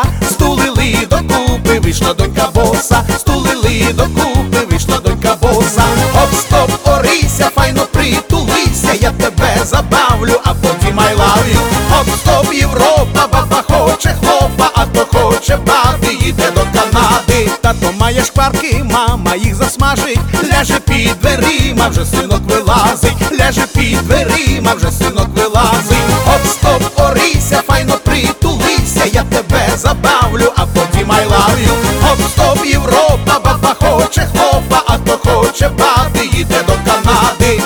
боса, стулили докупи, вийшла донька боса, стулили докупи, вийшла донька боса. Оп, стоп, Орися, файно притулися, я тебе забавлю, а потім I love you. Оп, стоп, Європа, баба хоче хлопа, а то хоче баби, їде до Канади. Тато має шкварки, мама їх засмажить, ляже під дверима, вже синок вилазить, ляже під дверима, вже синок вилазить. Оп, стоп, Орися, файно притулися, я тебе забавлю, а потім I love you. Оп, стоп, Європа, баба хоче хлопа, а то хоче баби, їде до Канади.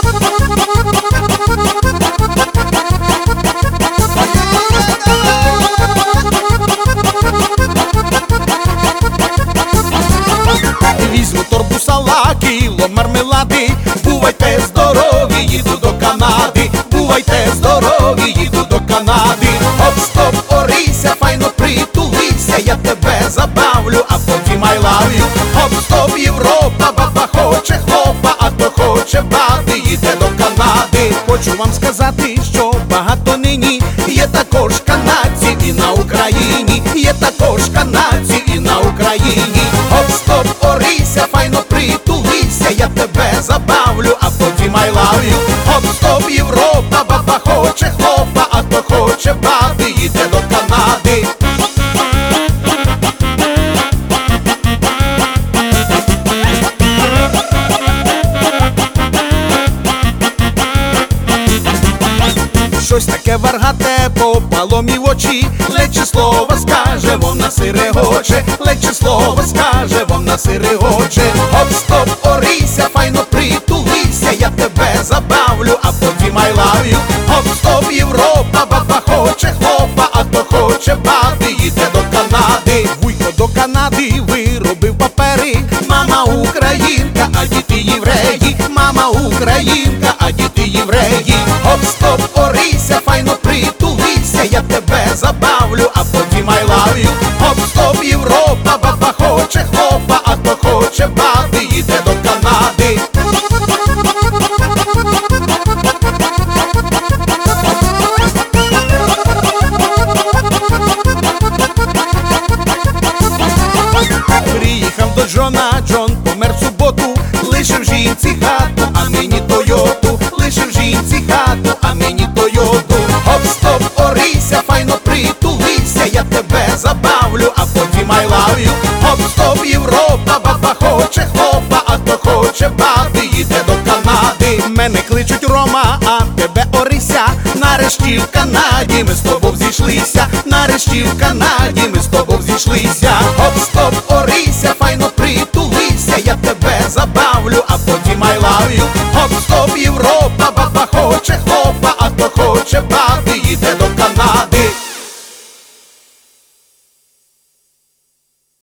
Візьму торбу сала, кіло мармелади, бувайте здорові, їду до Канади, бувайте здорові, їду до Канади. Оп, стоп, Орися, файно притулися, я тебе забавлю, а потім I love you. Оп, стоп, Європа, баба хоче хлопа, а то хоче баби, їде до Канади. Хочу вам сказати, що багато нині є також канадців і на Україні, є також канадців і на Україні. Оп, стоп, Орися, файно притулися, я тебе забавлю, а потім I love you. Оп, стоп, Європа, баба хоче хлопа, а то хоче баби, їде до Канади. Щось таке варгате попало мій в очі, легче слово скаже, вона сирегоче, легче слово скаже, вона сирегоче. Оп, стоп, Орися, файно притулися, я тебе забавлю, а потім I love you. Оп, стоп, Європа, баба хоче хлопа, а то хоче баби, їде до Канади. Вуйко до Канади виробив папери, мама українка, а діти євреї, мама українка, а діти євреї. Оп, стоп, Орися, файно притулися, я тебе забавлю, а потім I love you. Оп, стоп, Європа, баба хоче хлопа, а то хоче баби, їде до Канади. Приїхав до Джона, Джон помер в суботу, лишив жінці хату, а мені Тойоту, лишив жінці хату, а мені Тойоту. Оп, стоп, Орися, файно притулися, я тебе забавлю, а потім I love you. Оп, стоп, Європа, баба хоче хлопа, а то хоче баби, їде до Канади. Мене кличуть Рома, а тебе Орися, нарешті в Канаді ми з тобою зійшлися, нарешті в Канаді ми з тобою зійшлися. Оп, стоп, Орися, файно притулися, я тебе забавлю, а потім I love you. Оп, стоп, Європа,